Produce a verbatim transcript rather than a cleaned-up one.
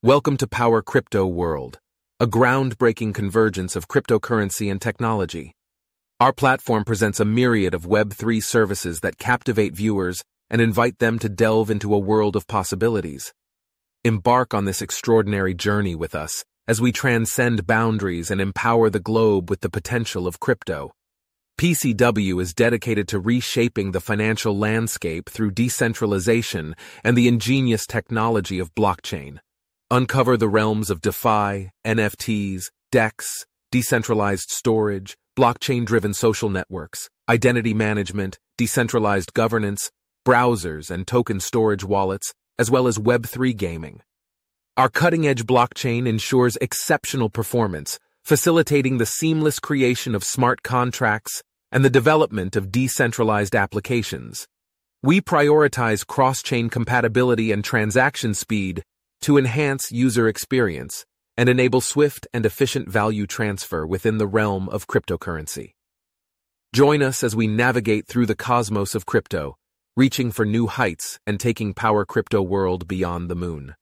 Welcome to Power Crypto World, a groundbreaking convergence of cryptocurrency and technology. Our platform presents a myriad of Web three services that captivate viewers and invite them to delve into a world of possibilities. Embark on this extraordinary journey with us as we transcend boundaries and empower the globe with the potential of crypto. P C W is dedicated to reshaping the financial landscape through decentralization and the ingenious technology of blockchain. Uncover the realms of DeFi, N F Ts, DEX, decentralized storage, blockchain-driven social networks, identity management, decentralized governance, browsers and token storage wallets, as well as Web three gaming. Our cutting-edge blockchain ensures exceptional performance, facilitating the seamless creation of smart contracts and the development of decentralized applications. We prioritize cross-chain compatibility and transaction speed to enhance user experience and enable swift and efficient value transfer within the realm of cryptocurrency. Join us as we navigate through the cosmos of crypto, reaching for new heights and taking Power Crypto World beyond the moon.